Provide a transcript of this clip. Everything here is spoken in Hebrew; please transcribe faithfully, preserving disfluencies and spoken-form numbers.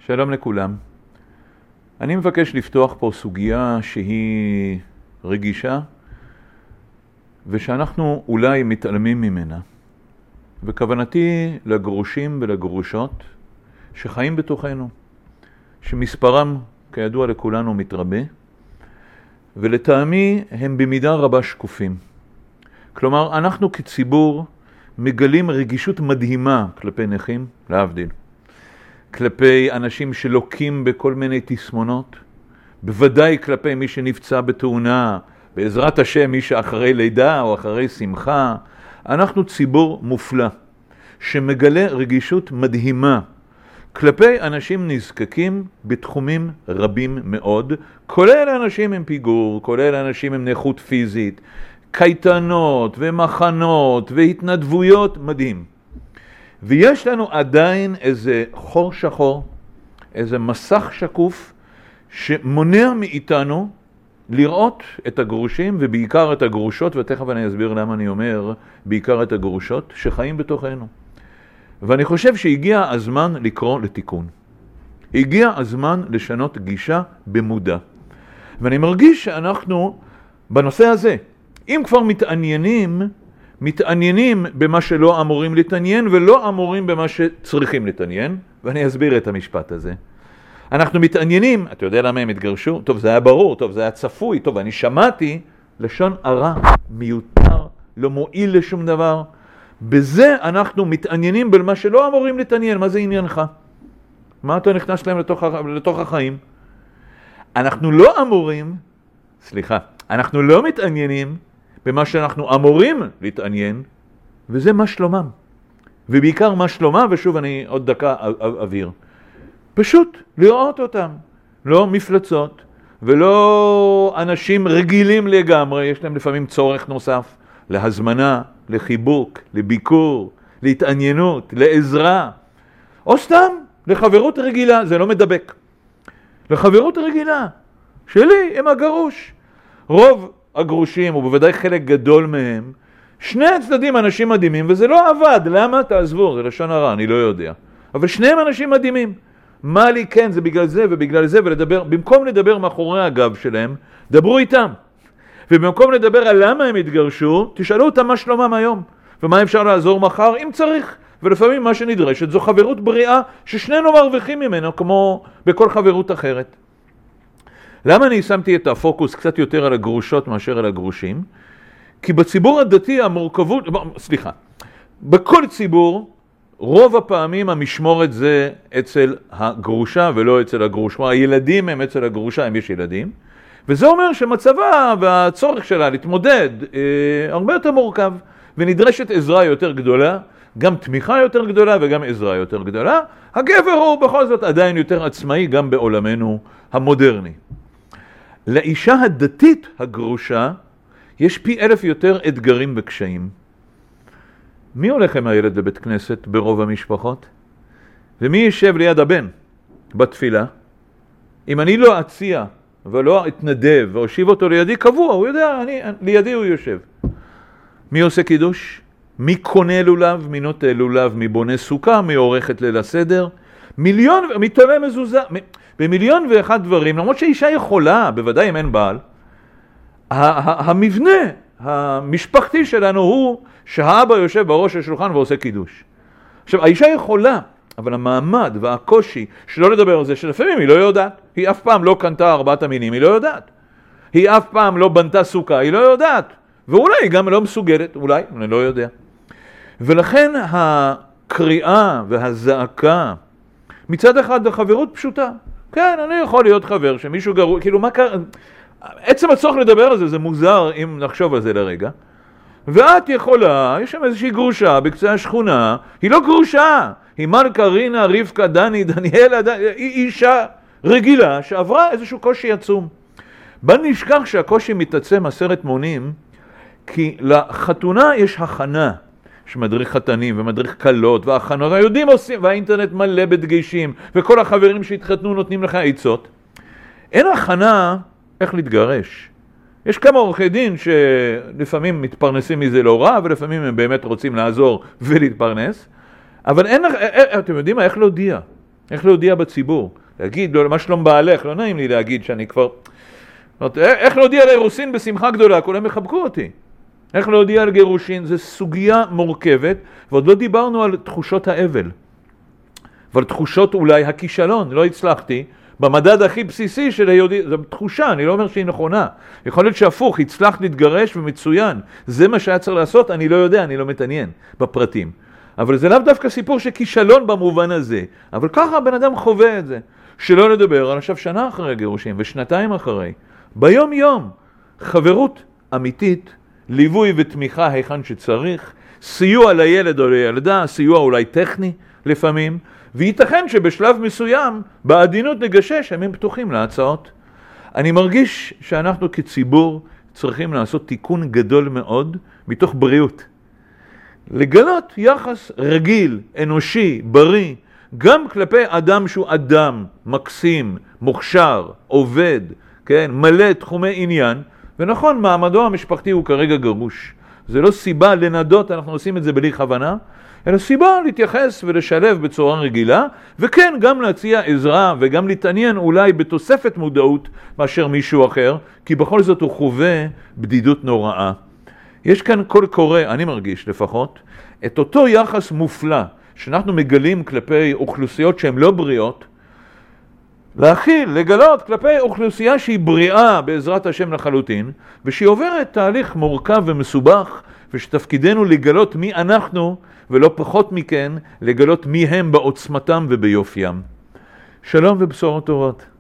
שלום לכולם. אני מבקש לפתוח פה סוגיה שהיא רגישה ושאנחנו אולי מתעלמים ממנה. וכוונתי לגרושים ולגרושות שחיים בתוכנו, שמספרם כידוע לכולנו מתרבה, ולטעמי הם במידה רבה שקופים. כלומר, אנחנו כציבור מגלים רגישות מדהימה כלפי נכים, להבדיל. כלפי אנשים שלוקים בכל מיני תסמונות, בוודאי כלפי מי שנפצע בתאונה, בעזרת השם מי שאחרי לידה או אחרי שמחה. אנחנו ציבור מופלא, שמגלה רגישות מדהימה כלפי אנשים נזקקים בתחומים רבים מאוד, כולל אנשים עם פיגור, כולל אנשים עם נכות פיזית, קייטנות ומחנות והתנדבויות, מדהים. ויש לנו עדיין איזה חור שחור, איזה מסך שקוף, שמונע מאיתנו לראות את הגרושים ובעיקר את הגרושות, ותכף אני אסביר למה אני אומר בעיקר את הגרושות, שחיים בתוכנו. ואני חושב שהגיע הזמן לקרוא לתיקון. הגיע הזמן לשנות גישה במודע. ואני מרגיש שאנחנו בנושא הזה, אם כבר מתעניינים, מתעניינים במה שלא אמורים להתעניין ולא אמורים במה שצריכים להתעניין, ואני אסביר את המשפט הזה. אנחנו מתעניינים, אתה יודע למה הם התגרשו? טוב, זה היה ברור, טוב, זה היה צפוי, טוב, אני שמעתי לשון הרע, מיותר, לא מועיל לשום דבר. בזה אנחנו מתעניינים במה שלא אמורים להתעניין. מה זה עניינך? מה אתה נכנס להם לתוך, לתוך החיים? אנחנו לא אמורים, סליחה, אנחנו לא מתעניינים במה שאנחנו אמורים להתעניין, וזה מה שלומם. ובעיקר מה שלומם, ושוב אני עוד דקה אבהיר. פשוט לראות אותם, לא מפלצות, ולא אנשים רגילים לגמרי, יש להם לפעמים צורך נוסף, להזמנה, לחיבוק, לביקור, להתעניינות, לעזרה, או סתם לחברות רגילה, זה לא מדבק. לחברות רגילה, שלי עם הגרוש. רוב הגרושים, ובוודאי חלק גדול מהם, שני הצדדים אנשים מדהימים, וזה לא עבד. למה? תעזבו, זה לשון הרע, אני לא יודע. אבל שניהם אנשים מדהימים. מה לי כן, זה בגלל זה ובגלל זה, ולדבר, במקום לדבר מאחורי הגב שלהם, דברו איתם. ובמקום לדבר על למה הם התגרשו, תשאלו אותם מה שלומם היום, ומה אפשר לעזור מחר, אם צריך. ולפעמים מה שנדרשת זו חברות בריאה, ששנינו מרוויחים ממנו, כמו בכל חברות אחרת. למה אני שמתי את הפוקוס קצת יותר על הגרושות מאשר על הגרושים? כי בציבור הדתי המורכבות, סליחה, בכל ציבור, רוב הפעמים המשמורת זה אצל הגרושה ולא אצל הגרוש. כלומר, הילדים הם אצל הגרושה, אם יש ילדים. וזה אומר שמצבה והצורך שלה להתמודד אה, הרבה יותר מורכב, ונדרשת עזרה יותר גדולה, גם תמיכה יותר גדולה וגם עזרה יותר גדולה. הגבר הוא בכל זאת עדיין יותר עצמאי גם בעולמנו המודרני. לאישה הדתית הגרושה יש פי אלף יותר אתגרים וקשיים. מי הולך עם הילד לבית כנסת ברוב המשפחות? ומי יישב ליד הבן בתפילה? אם אני לא אציע ולא אתנדב ואושיב אותו לידי קבוע, הוא יודע, אני, לידי הוא יושב. מי עושה קידוש? מי קונה לולב? מי נוטה לולב? מי בונה סוכה? מי עורכת ליל הסדר? מיליון, מי תולה מזוזה? במיליון ואחד דברים, למרות שהאישה יכולה, בוודאי אם אין בעל, המבנה המשפחתי שלנו הוא שהאבא יושב בראש השולחן ועושה קידוש. עכשיו, האישה יכולה, אבל המעמד והקושי שלא לדבר על זה, שלפעמים היא לא יודעת. היא אף פעם לא קנתה ארבעת המינים, היא לא יודעת. היא אף פעם לא בנתה סוכה, היא לא יודעת. ואולי היא גם לא מסוגלת, אולי, אני לא יודע. ולכן הקריאה והזעקה, מצד אחד החברות פשוטה. כן, אני יכול להיות חבר שמישהו גרוע, כאילו מה קרה? עצם הצורך לדבר על זה, זה מוזר אם נחשוב על זה לרגע. ואת יכולה, יש שם איזושהי גרושה בקצה השכונה, היא לא גרושה, היא מלכה, רינה, רבקה, דני, דניאלה, דני, היא אישה רגילה שעברה איזשהו קושי עצום. בל נשכח שהקושי מתעצם עשרת מונים, כי לחתונה יש הכנה, יש מדריך חתנים ומדריך קלות והכנות, והיהודים עושים, והאינטרנט מלא בדגשים, וכל החברים שהתחתנו נותנים לך עצות. אין הכנה איך להתגרש. יש כמה עורכי דין שלפעמים מתפרנסים מזה לא רע, ולפעמים הם באמת רוצים לעזור ולהתפרנס, אבל אין, אתם יודעים מה, איך להודיע? איך להודיע בציבור? להגיד, לא, מה שלום בעלך, לא נעים לי להגיד שאני כבר... איך להודיע לאירוסין בשמחה גדולה? כולם יחבקו אותי. איך להודיע על גירושין? זו סוגיה מורכבת, ועוד לא דיברנו על תחושות האבל. אבל תחושות אולי הכישלון, לא הצלחתי, במדד הכי בסיסי של היהודי, זו תחושה, אני לא אומר שהיא נכונה. יכול להיות שהפוך, הצלחת להתגרש ומצוין. זה מה שהיה צריך לעשות, אני לא יודע, אני לא מתעניין בפרטים. אבל זה לאו דווקא סיפור של כישלון במובן הזה. אבל ככה הבן אדם חווה את זה. שלא לדבר על עכשיו שנה אחרי גירושים ושנתיים אחרי. ביום יום, חברות אמיתית, ליווי ותמיכה היכן שצריך, סיוע לילד או לילדה, סיוע אולי טכני לפעמים, וייתכן שבשלב מסוים, בעדינות נגשש, הם פתוחים להצעות. אני מרגיש שאנחנו כציבור צריכים לעשות תיקון גדול מאוד מתוך בריאות. לגלות יחס רגיל, אנושי, בריא, גם כלפי אדם שהוא אדם, מקסים, מוכשר, עובד, כן, מלא תחומי עניין, ונכון, מעמדו המשפחתי הוא כרגע גרוש. זה לא סיבה לנדות, אנחנו עושים את זה בלי כוונה, אלא סיבה להתייחס ולשלב בצורה רגילה, וכן, גם להציע עזרה וגם להתעניין אולי בתוספת מודעות מאשר מישהו אחר, כי בכל זאת הוא חווה בדידות נוראה. יש כאן קול קורא, אני מרגיש לפחות, את אותו יחס מופלא שאנחנו מגלים כלפי אוכלוסיות שהן לא בריאות, להכיל, לגלות כלפי אוכלוסייה שהיא בריאה בעזרת השם לחלוטין, ושהיא עוברת תהליך מורכב ומסובך, ושתפקידנו לגלות מי אנחנו, ולא פחות מכן, לגלות מי הם בעוצמתם וביופיים. שלום ובשורות טובות.